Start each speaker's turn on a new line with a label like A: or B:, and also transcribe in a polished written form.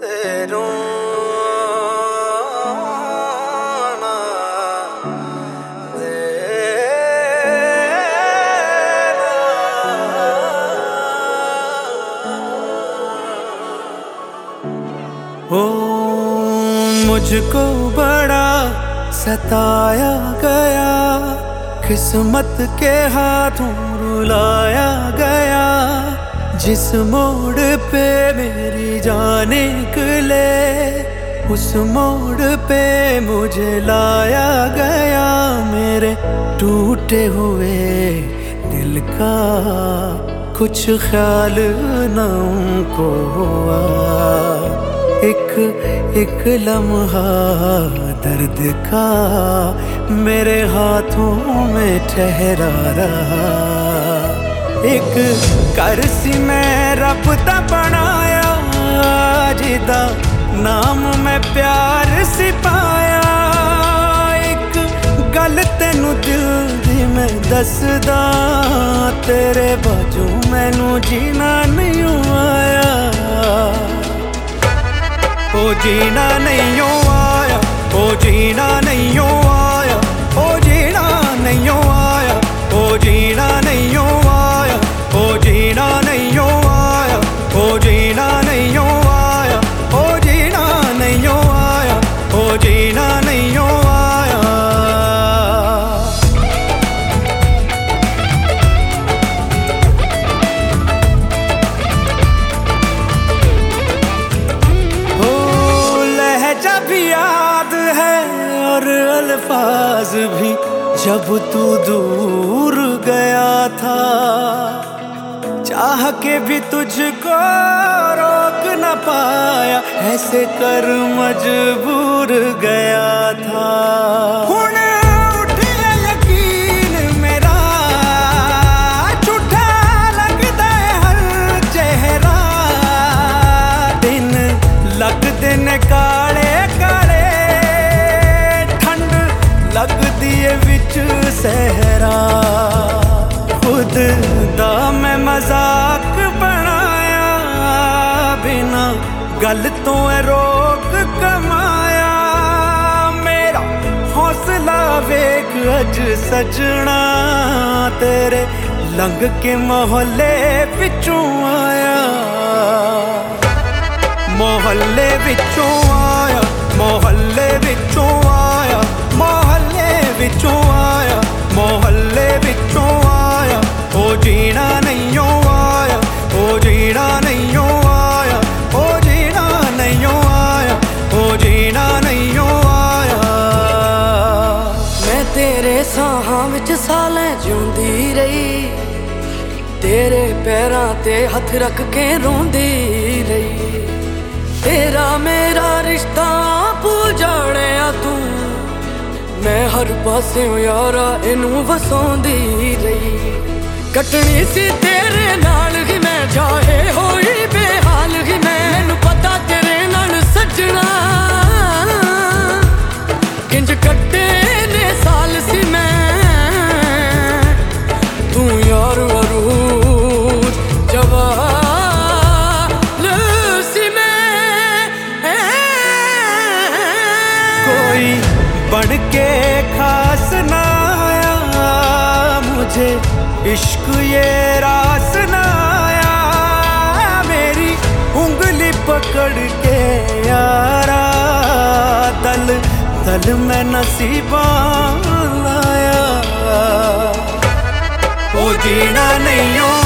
A: तेरों ना देना। ओ मुझको बड़ा सताया गया, किस्मत के हाथों रुलाया गया। जिस मोड़ पे मेरी जान निकले, उस मोड़ पे मुझे लाया गया। मेरे टूटे हुए दिल का कुछ ख्याल न उनको हुआ। एक लम्हा दर्द का मेरे हाथों में ठहरा रहा। एक करसी में रब दा बनाया, जिदा नाम मैं प्यार सी पाया। एक गल तेनू दिल दी मैं दसदा, तेरे बाजू मैनू जीना नहीं आया। ओ जीना नहीं आया, ओ जीना नहीं आया, ओ जीना नहीं आया, ओ जीना नहीं आया, ओ जीना नहीं आया, ओ जीना नहीं आया, ओ जीना नहीं आया, ओ जीना नहीं आया। याद है और अल्फाज भी, जब तू दूर गया था। चाह के भी तुझको रोक न पाया, ऐसे कर मजबूर गया था। उठ गया यकीन मेरा, झूठा लगता है हर चेहरा। दिन लगते ने काले लगदी है विच सहरा। खुद दा मैं मजाक बनाया, बिना गल तो रोक कमाया। मेरा हौसला वेख अज सजना, तेरे लंघ के मोहल्ले विचों आया। मोहल्ले विचों आया, मोहल्ले विचों आया, मोहल्ले विचों आया, मोहल्ले विचों आया। ओ जीना नहीं आया, ओ जीना नहीं आया, ओ जीना नहीं आया, ओ जीना नहीं आया।
B: मैं तेरे साहां विच सालें जिउंदी रही, तेरे पैरां ते हथ रख के रोंदी रही। तेरा मेरा रिश्ता भूल जाणिया तू, मैं हर पासे यारा इनू वसाउंदी रही। कटनी सी तेरे नाल ही मैं, चाहे होई बेहाल ही मैं। मैनू पता तेरे नाल सजना किंज कट्टे ने साल सी मैं। तू यार अरूज जवाल सी मैं।
A: कोई बढ़ के खास ना आया, मुझे इश्क ये रास ना आया। मेरी उंगली पकड़ के यारा, दल दल में नसीबा लाया। ओ जीना नहीं